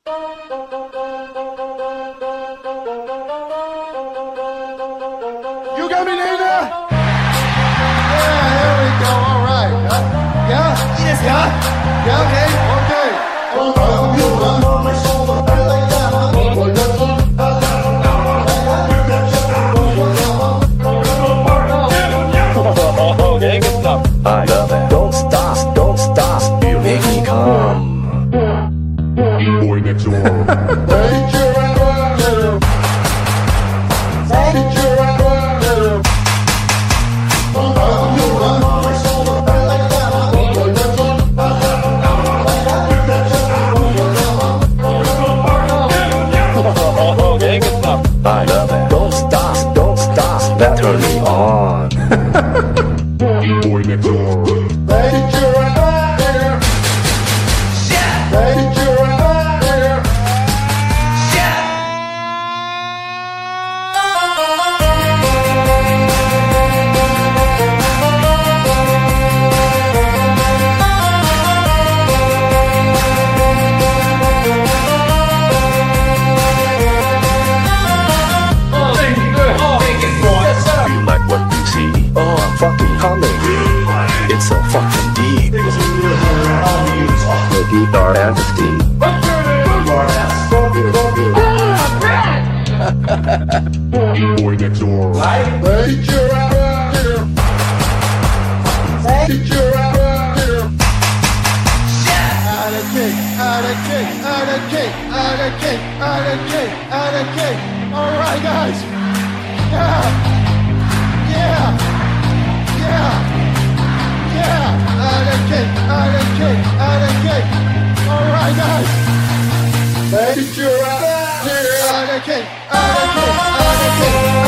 You got me, nigga? Yeah, here we go. All right. Yeah? Yes, Yeah? Yeah? Okay. Okay. Okay, good stuff. I love it. Don't stop, you make me come. Boy next door. Okay, good stuff. I love it. Don't stop, that turn me on. Boy next door. You like what you see? Oh, I'm fucking humming. It's so fucking deep. The deep are empty. Boy next door. All right, guys. Yeah. Out of cake. All right, guys. Out of cake.